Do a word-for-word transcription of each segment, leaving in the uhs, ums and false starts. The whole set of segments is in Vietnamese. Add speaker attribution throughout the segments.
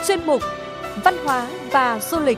Speaker 1: chuyên mục Văn hóa và du lịch.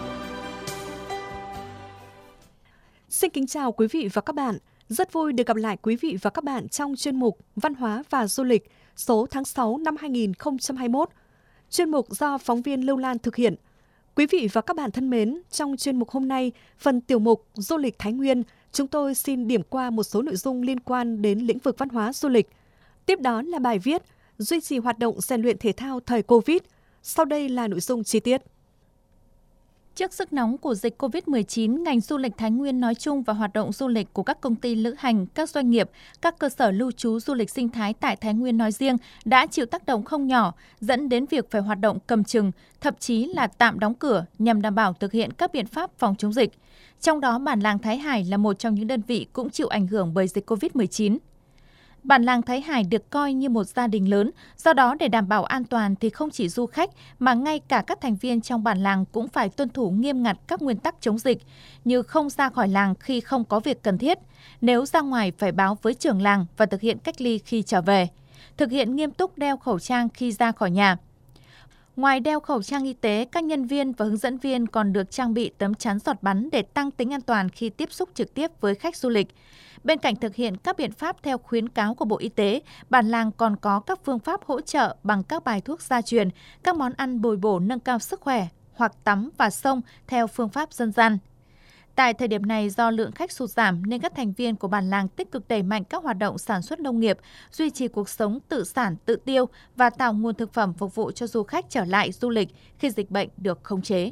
Speaker 1: Xin kính chào quý vị và các bạn. Rất vui được gặp lại quý vị và các bạn trong chuyên mục Văn hóa và du lịch số tháng sáu năm hai nghìn không trăm hai mươi mốt. Chuyên mục do phóng viên Lưu Lan thực hiện. Quý vị và các bạn thân mến, trong chuyên mục hôm nay, phần tiểu mục Du lịch Thái Nguyên, chúng tôi xin điểm qua một số nội dung liên quan đến lĩnh vực văn hóa du lịch. Tiếp đó là bài viết duy trì hoạt động rèn luyện thể thao thời Covid. Sau đây là nội dung chi tiết.
Speaker 2: Trước sức nóng của dịch covid mười chín, ngành du lịch Thái Nguyên nói chung và hoạt động du lịch của các công ty lữ hành, các doanh nghiệp, các cơ sở lưu trú du lịch sinh thái tại Thái Nguyên nói riêng đã chịu tác động không nhỏ, dẫn đến việc phải hoạt động cầm chừng, thậm chí là tạm đóng cửa nhằm đảm bảo thực hiện các biện pháp phòng chống dịch. Trong đó, bản làng Thái Hải là một trong những đơn vị cũng chịu ảnh hưởng bởi dịch covid mười chín. Bản làng Thái Hải được coi như một gia đình lớn, do đó để đảm bảo an toàn thì không chỉ du khách mà ngay cả các thành viên trong bản làng cũng phải tuân thủ nghiêm ngặt các nguyên tắc chống dịch, như không ra khỏi làng khi không có việc cần thiết, nếu ra ngoài phải báo với trưởng làng và thực hiện cách ly khi trở về, thực hiện nghiêm túc đeo khẩu trang khi ra khỏi nhà. Ngoài đeo khẩu trang y tế, các nhân viên và hướng dẫn viên còn được trang bị tấm chắn giọt bắn để tăng tính an toàn khi tiếp xúc trực tiếp với khách du lịch. Bên cạnh thực hiện các biện pháp theo khuyến cáo của Bộ Y tế, bản làng còn có các phương pháp hỗ trợ bằng các bài thuốc gia truyền, các món ăn bồi bổ nâng cao sức khỏe hoặc tắm và xông theo phương pháp dân gian. Tại thời điểm này, do lượng khách sụt giảm nên các thành viên của bản làng tích cực đẩy mạnh các hoạt động sản xuất nông nghiệp, duy trì cuộc sống tự sản, tự tiêu và tạo nguồn thực phẩm phục vụ cho du khách trở lại du lịch khi dịch bệnh được khống chế.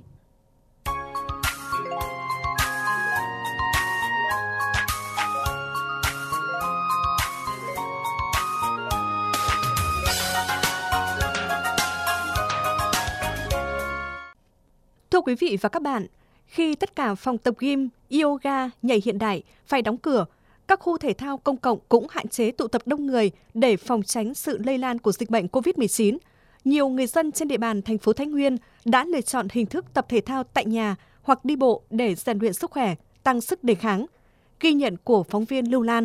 Speaker 1: Thưa quý vị và các bạn, khi tất cả phòng tập gym, yoga, nhảy hiện đại phải đóng cửa, các khu thể thao công cộng cũng hạn chế tụ tập đông người để phòng tránh sự lây lan của dịch bệnh covid mười chín. Nhiều người dân trên địa bàn thành phố Thái Nguyên đã lựa chọn hình thức tập thể thao tại nhà hoặc đi bộ để rèn luyện sức khỏe, tăng sức đề kháng. Ghi nhận của phóng viên Lưu Lan.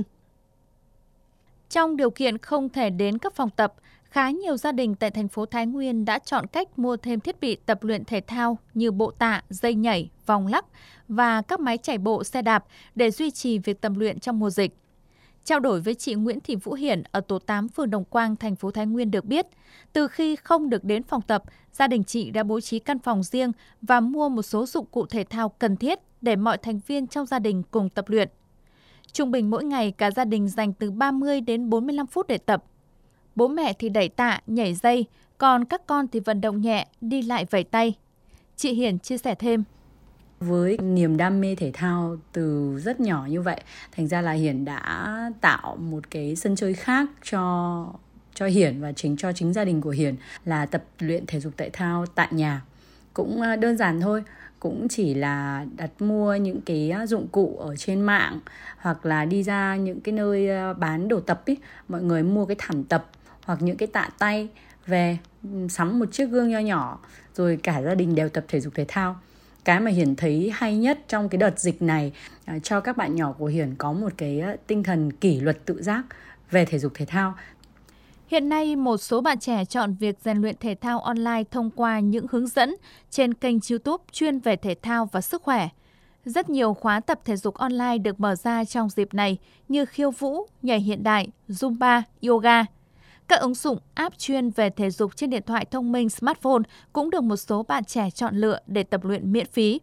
Speaker 2: Trong điều kiện không thể đến các phòng tập, khá nhiều gia đình tại thành phố Thái Nguyên đã chọn cách mua thêm thiết bị tập luyện thể thao như bộ tạ, dây nhảy, vòng lắc và các máy chạy bộ, xe đạp để duy trì việc tập luyện trong mùa dịch. Trao đổi với chị Nguyễn Thị Vũ Hiển ở tổ tám phường Đồng Quang, thành phố Thái Nguyên được biết, từ khi không được đến phòng tập, gia đình chị đã bố trí căn phòng riêng và mua một số dụng cụ thể thao cần thiết để mọi thành viên trong gia đình cùng tập luyện. Trung bình mỗi ngày cả gia đình dành từ ba mươi đến bốn mươi lăm phút để tập. Bố mẹ thì đẩy tạ, nhảy dây, còn các con thì vận động nhẹ, đi lại vẩy tay. Chị Hiền chia sẻ thêm.
Speaker 3: Với niềm đam mê thể thao từ rất nhỏ như vậy, thành ra là Hiển đã tạo một cái sân chơi khác cho cho Hiển và chính cho chính gia đình của Hiển là tập luyện thể dục thể thao tại nhà. Cũng đơn giản thôi, cũng chỉ là đặt mua những cái dụng cụ ở trên mạng hoặc là đi ra những cái nơi bán đồ tập ý, mọi người mua cái thảm tập hoặc những cái tạ tay về, sắm một chiếc gương nho nhỏ rồi cả gia đình đều tập thể dục thể thao. Cái mà Hiển thấy hay nhất trong cái đợt dịch này, cho các bạn nhỏ của Hiển có một cái tinh thần kỷ luật tự giác về thể dục thể thao.
Speaker 2: Hiện nay, một số bạn trẻ chọn việc rèn luyện thể thao online thông qua những hướng dẫn trên kênh YouTube chuyên về thể thao và sức khỏe. Rất nhiều khóa tập thể dục online được mở ra trong dịp này như khiêu vũ, nhảy hiện đại, Zumba, yoga. Các ứng dụng app chuyên về thể dục trên điện thoại thông minh smartphone cũng được một số bạn trẻ chọn lựa để tập luyện miễn phí.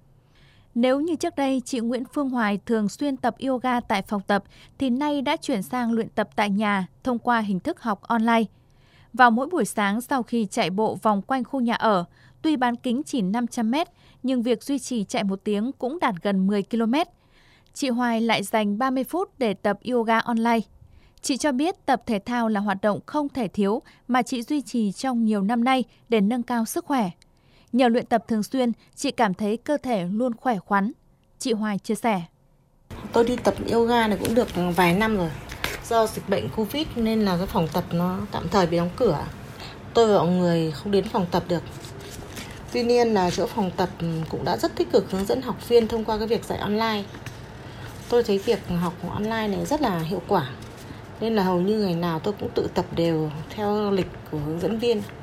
Speaker 2: Nếu như trước đây chị Nguyễn Phương Hoài thường xuyên tập yoga tại phòng tập, thì nay đã chuyển sang luyện tập tại nhà thông qua hình thức học online. Vào mỗi buổi sáng sau khi chạy bộ vòng quanh khu nhà ở, tuy bán kính chỉ năm trăm mét, nhưng việc duy trì chạy một tiếng cũng đạt gần mười ki lô mét. Chị Hoài lại dành ba mươi phút để tập yoga online. Chị cho biết tập thể thao là hoạt động không thể thiếu mà chị duy trì trong nhiều năm nay để nâng cao sức khỏe. Nhờ luyện tập thường xuyên, chị cảm thấy cơ thể luôn khỏe khoắn. Chị Hoài chia sẻ.
Speaker 4: Tôi đi tập yoga này cũng được vài năm rồi. Do dịch bệnh Covid nên là cái phòng tập nó tạm thời bị đóng cửa. Tôi và mọi người không đến phòng tập được. Tuy nhiên là chỗ phòng tập cũng đã rất tích cực hướng dẫn học viên thông qua cái việc dạy online. Tôi thấy việc học online này rất là hiệu quả. Nên là hầu như ngày nào tôi cũng tự tập đều theo lịch của hướng dẫn viên.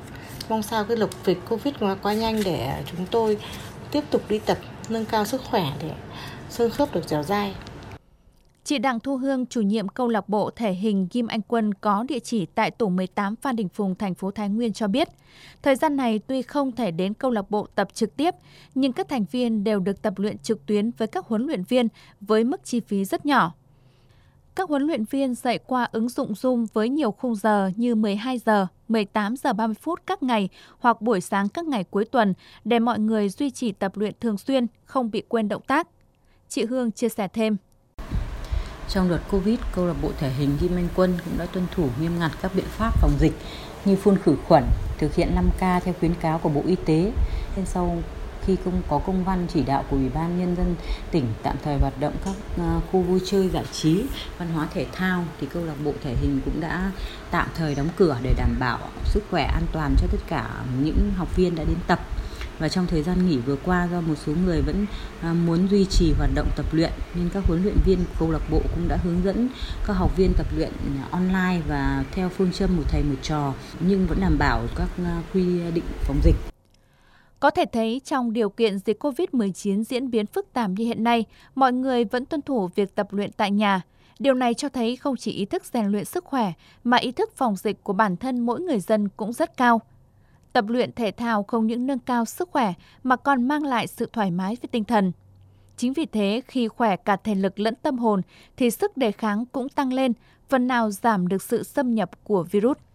Speaker 4: Mong sao cái lục dịch Covid nó qua nhanh để chúng tôi tiếp tục đi tập, nâng cao sức khỏe để xương khớp được dẻo dai.
Speaker 2: Chị Đặng Thu Hương, chủ nhiệm câu lạc bộ thể hình Kim Anh Quân có địa chỉ tại tổ mười tám Phan Đình Phùng, thành phố Thái Nguyên cho biết, thời gian này tuy không thể đến câu lạc bộ tập trực tiếp, nhưng các thành viên đều được tập luyện trực tuyến với các huấn luyện viên với mức chi phí rất nhỏ. Các huấn luyện viên dạy qua ứng dụng Zoom với nhiều khung giờ như mười hai giờ, mười tám giờ ba mươi phút các ngày hoặc buổi sáng các ngày cuối tuần để mọi người duy trì tập luyện thường xuyên, không bị quên động tác. Chị Hương chia sẻ thêm.
Speaker 3: Trong đợt Covid, câu lạc bộ thể hình Kim Anh Quân cũng đã tuân thủ nghiêm ngặt các biện pháp phòng dịch như phun khử khuẩn, thực hiện năm K theo khuyến cáo của Bộ Y tế. Nên sau khi công có công văn chỉ đạo của Ủy ban Nhân dân tỉnh tạm thời hoạt động các khu vui chơi giải trí, văn hóa thể thao, thì câu lạc bộ thể hình cũng đã tạm thời đóng cửa để đảm bảo sức khỏe an toàn cho tất cả những học viên đã đến tập. Và trong thời gian nghỉ vừa qua, do một số người vẫn muốn duy trì hoạt động tập luyện nên các huấn luyện viên câu lạc bộ cũng đã hướng dẫn các học viên tập luyện online và theo phương châm một thầy một trò, nhưng vẫn đảm bảo các quy định phòng dịch.
Speaker 2: Có thể thấy trong điều kiện dịch Covid mười chín diễn biến phức tạp như hiện nay, mọi người vẫn tuân thủ việc tập luyện tại nhà. Điều này cho thấy không chỉ ý thức rèn luyện sức khỏe mà ý thức phòng dịch của bản thân mỗi người dân cũng rất cao. Tập luyện thể thao không những nâng cao sức khỏe mà còn mang lại sự thoải mái về tinh thần. Chính vì thế, khi khỏe cả thể lực lẫn tâm hồn thì sức đề kháng cũng tăng lên, phần nào giảm được sự xâm nhập của virus.